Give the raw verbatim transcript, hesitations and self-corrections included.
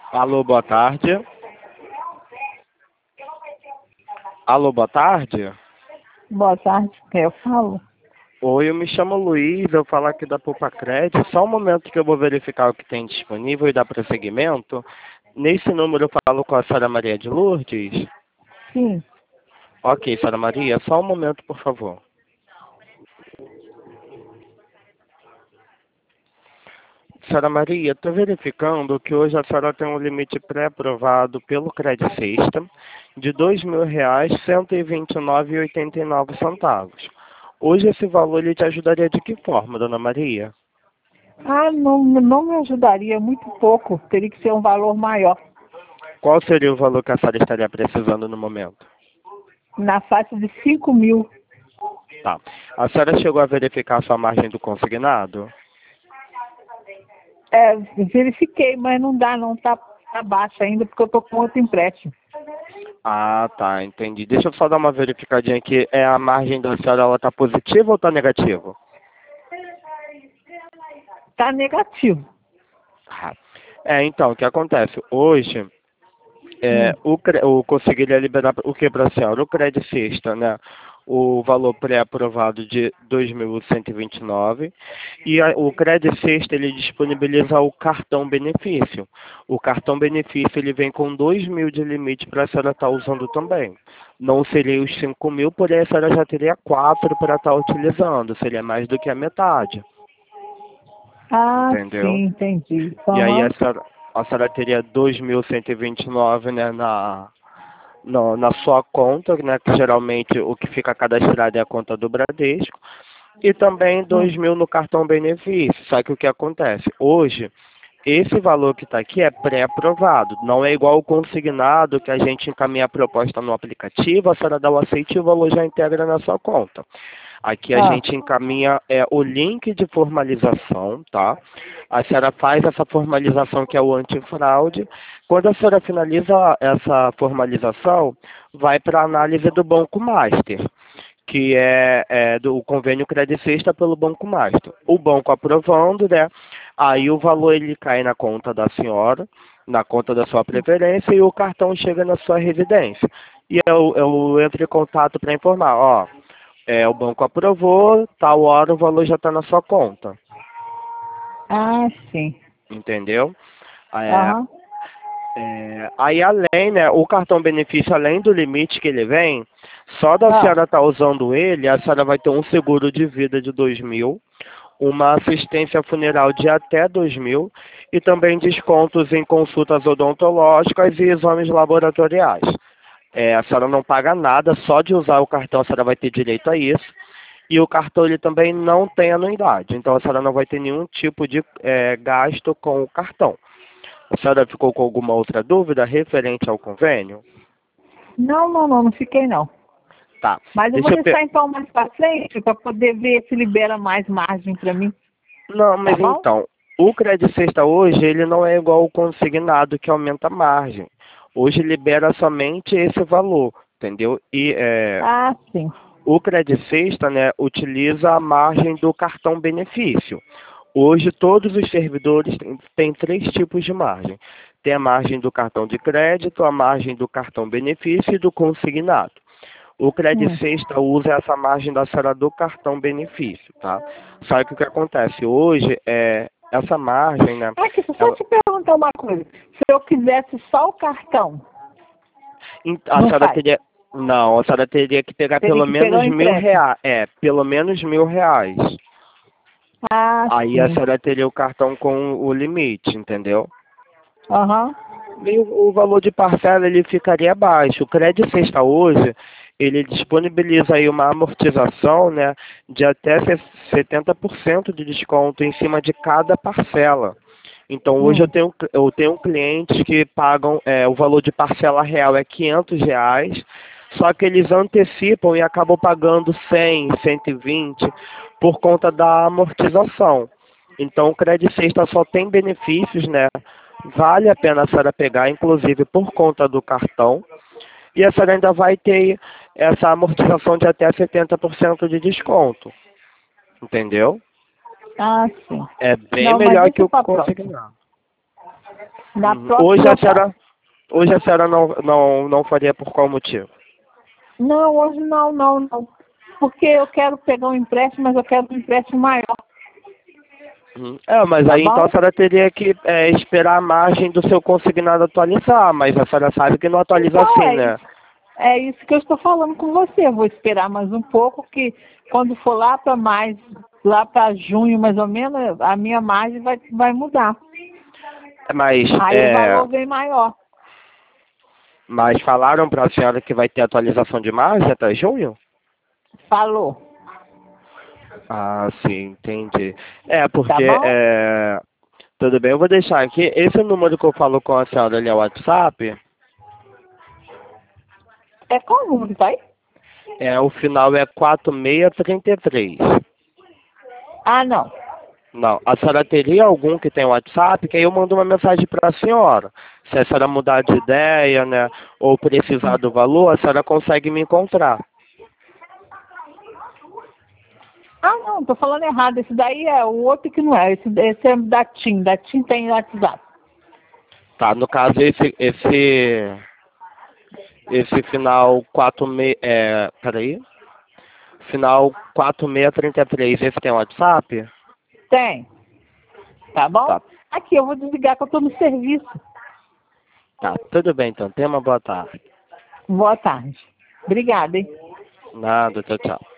Alô, boa tarde. Alô, boa tarde. Boa tarde, quem eu falo? Oi, eu me chamo Luiz, eu falo aqui da Poupa Crédito. Só um momento que eu vou verificar o que tem disponível e dar prosseguimento. Nesse número eu falo com a senhora Maria de Lourdes? Sim. Ok, senhora Maria, só um momento, por favor. Senhora Maria, estou verificando que hoje a senhora tem um limite pré-aprovado pelo Credit System de dois mil reais, cento e vinte e nove reais e oitenta e nove centavos. Hoje esse valor ele te ajudaria de que forma, dona Maria? Ah, não, não me ajudaria, muito pouco. Teria que ser um valor maior. Qual seria o valor que a senhora estaria precisando no momento? Na faixa de cinco mil. Tá. A senhora chegou a verificar a sua margem do consignado? É, verifiquei, mas não dá não, tá, tá baixo ainda, porque eu tô com outro empréstimo. Ah, tá, entendi. Deixa eu só dar uma verificadinha aqui. É a margem da senhora, ela tá positiva ou tá negativa? Tá negativo. Ah. É, então, o que acontece? Hoje, é, Hum. o, cre- o conseguiria liberar o que para a senhora? O Credit Sexta, né? O valor pré-aprovado de dois mil cento e vinte e nove e a, o Credit Sexta ele disponibiliza o cartão benefício. O cartão benefício ele vem com dois mil de limite para a senhora estar usando também. Não seria os cinco mil, porém a senhora já teria quatro para estar utilizando, seria mais do que a metade, Ah, entendeu? sim, entendi. E aí a Aham. senhora, a senhora teria dois mil cento e vinte e nove, né, na, no, na sua conta, né, que geralmente o que fica cadastrado é a conta do Bradesco, e também Hum. dois mil no cartão benefício. Só que o que acontece? Hoje, esse valor que está aqui é pré-aprovado, não é igual o consignado que a gente encaminha a proposta no aplicativo, a senhora dá o aceite e o valor já integra na sua conta. Aqui a Ah, gente encaminha é, o link de formalização, tá? A senhora faz essa formalização que é o antifraude. Quando a senhora finaliza essa formalização, vai para a análise do Banco Master, que é, é do convênio Credit Sexta pelo Banco Master. O banco aprovando, né? Aí o valor ele cai na conta da senhora, na conta da sua preferência e o cartão chega na sua residência. E eu, eu entro em contato para informar, ó, é, o banco aprovou, tal hora o valor já está na sua conta, ah, sim. entendeu? É, Aham. é, aí além, né, o cartão benefício, além do limite que ele vem, só da Ah, senhora estar usando ele, a senhora vai ter um seguro de vida de dois mil, uma assistência funeral de até dois mil e também descontos em consultas odontológicas e exames laboratoriais. É, a senhora não paga nada, só de usar o cartão a senhora vai ter direito a isso. E o cartão ele também não tem anuidade, então a senhora não vai ter nenhum tipo de é, gasto com o cartão. A senhora ficou com alguma outra dúvida referente ao convênio? não, não, não, não fiquei não. Tá. Mas eu vou Deixa eu per... deixar então mais pra frente para poder ver se libera mais margem para mim, Não, tá mas bom? então, o Credit Sexta hoje ele não é igual ao consignado que aumenta a margem. Hoje libera somente esse valor, entendeu? E é, Ah, sim. o Credit Sexta, né, utiliza a margem do cartão benefício. Hoje, todos os servidores têm, têm três tipos de margem. Tem a margem do cartão de crédito, a margem do cartão benefício e do consignado. O Credit Hum. Sexta usa essa margem da senhora do cartão benefício, tá? Só que o que acontece hoje é essa margem, né? Ah, deixa eu só Ela, te perguntar uma coisa. Se eu quisesse só o cartão, a não senhora faz. teria, não, a senhora teria que pegar Teria pelo que pegar menos o mil empréstimo. reais, é, pelo menos mil reais. Ah, Aí a sim. senhora teria o cartão com o limite, entendeu? Aham. E o, o valor de parcela ele ficaria baixo. O Credit Sexta hoje, ele disponibiliza aí uma amortização, né, de até se- setenta por cento de desconto em cima de cada parcela. Então hoje eu Hum. tenho, eu tenho clientes que pagam, é, o valor de parcela real é quinhentos reais, só que eles antecipam e acabam pagando cem, cento e vinte por conta da amortização. Então o Credit Sexta só tem benefícios, né? Vale a pena a senhora pegar, inclusive por conta do cartão. E a senhora ainda vai ter essa amortização de até setenta por cento de desconto. Entendeu? Ah, sim. É bem Não, mas melhor que deixa o pra próxima. consignado. Na Uhum. próxima Hoje a eu faço. senhora, hoje a senhora não, não, não faria por qual motivo? Não, hoje não, não, não. Porque eu quero pegar um empréstimo, mas eu quero um empréstimo maior, Uhum. É, mas tá aí então a bom? senhora teria que é, esperar a margem do seu consignado atualizar, mas a senhora sabe que não atualiza Então assim, é né? isso. É isso que eu estou falando com você. Eu vou esperar mais um pouco, que quando for lá para mais, lá para junho mais ou menos, a minha margem vai, vai mudar. Mas, Aí o é, valor vem maior. mas falaram para a senhora que vai ter atualização de margem até junho? Falou. Ah, sim, entendi. É, Tá porque, bom? é, tudo bem, eu vou deixar aqui. Esse número que eu falo com a senhora, ele é o WhatsApp? É qual o número que tá aí? É, o final é quatro seis três três. Ah, não. Não, a senhora teria algum que tem WhatsApp, que aí eu mando uma mensagem para a senhora. Se a senhora mudar de ideia, né, ou precisar do valor, a senhora consegue me encontrar. Ah, não, tô falando errado. Esse daí é o outro que não é. Esse, esse é da TIM. Da TIM tem WhatsApp. Tá, no caso, esse, esse, esse final quatro seis, é, peraí, final quatro seis três três, esse tem WhatsApp? Tem. Tá bom? Tá, Aqui, eu vou desligar que eu tô no serviço. tá, tudo bem então, tenha uma boa tarde. Boa tarde. Obrigada, hein? Nada, tchau, tchau.